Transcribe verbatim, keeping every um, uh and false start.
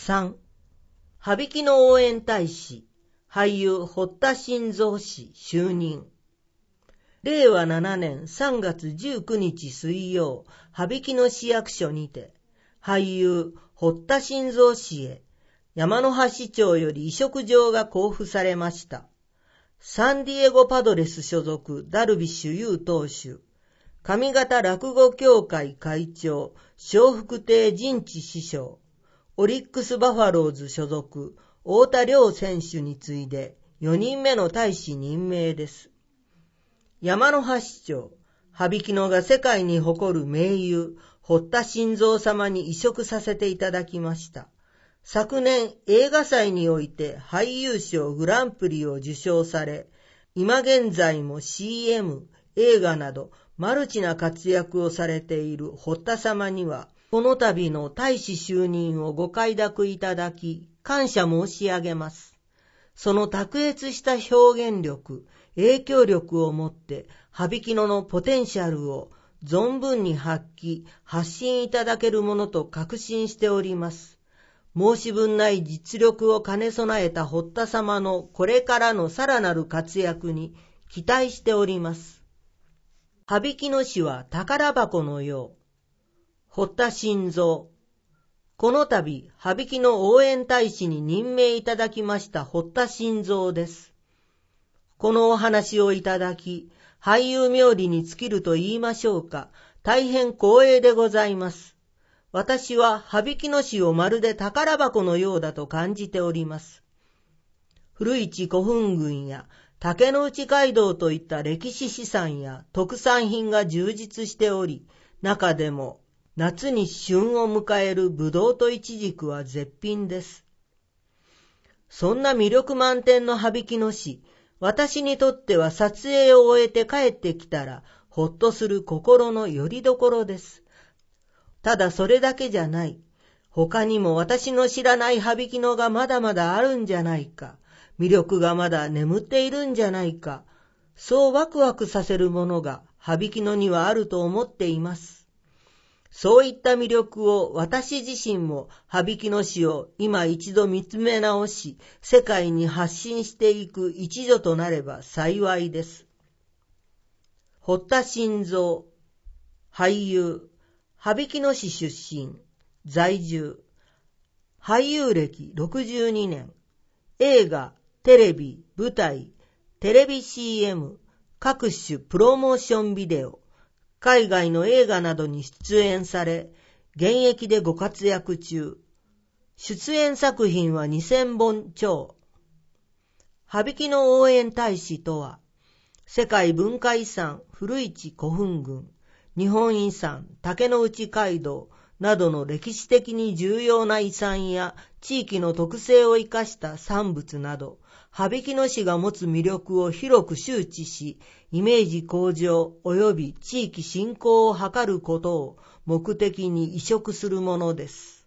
さん、羽曳野応援大使、俳優堀田新三氏就任。れいわななねんさんがつじゅうくにち水曜、羽曳野市役所にて、俳優堀田新三氏へ、山の端町より委嘱状が交付されました。サンディエゴパドレス所属ダルビッシュ有投手、上方落語協会会長、笑福亭仁智師匠、オリックスバファローズ所属、太田亮選手に次いでよにんめの大使任命です。山の端町、羽曳野が世界に誇る名優、堀田新三様に委嘱させていただきました。昨年映画祭において俳優賞グランプリを受賞され、今現在も シーエム、映画などマルチな活躍をされている堀田様には、この度の大使就任をご快諾いただき、感謝申し上げます。その卓越した表現力、影響力をもって、羽曳野のポテンシャルを存分に発揮、発信いただけるものと確信しております。申し分ない実力を兼ね備えた堀田様のこれからのさらなる活躍に期待しております。羽曳野市は宝箱のよう。堀田新三。この度、羽曳野応援大使に任命いただきました堀田新三です。このお話をいただき、俳優冥利に尽きると言いましょうか、大変光栄でございます。私は羽曳野市をまるで宝箱のようだと感じております。古市古墳群や竹の内街道といった歴史資産や特産品が充実しており、中でも夏に旬を迎えるぶどうとイチジクは絶品です。そんな魅力満点の羽曳野市、私にとっては撮影を終えて帰ってきたら、ほっとする心の拠り所です。ただそれだけじゃない。他にも私の知らない羽曳野がまだまだあるんじゃないか。魅力がまだ眠っているんじゃないか。そうワクワクさせるものが羽曳野にはあると思っています。そういった魅力を私自身も羽曳野市を今一度見つめ直し、世界に発信していく一助となれば幸いです。堀田新三、俳優、羽曳野市出身、在住、俳優歴ろくじゅうにねん、映画、テレビ、舞台、テレビ シーエム、各種プロモーションビデオ、海外の映画などに出演され、現役でご活躍中。出演作品はにせんぼん超。羽曳野応援大使とは、世界文化遺産古市古墳群、日本遺産竹の内街道などの歴史的に重要な遺産や地域の特性を生かした産物など、羽曳野市が持つ魅力を広く周知し、イメージ向上及び地域振興を図ることを目的に委嘱するものです。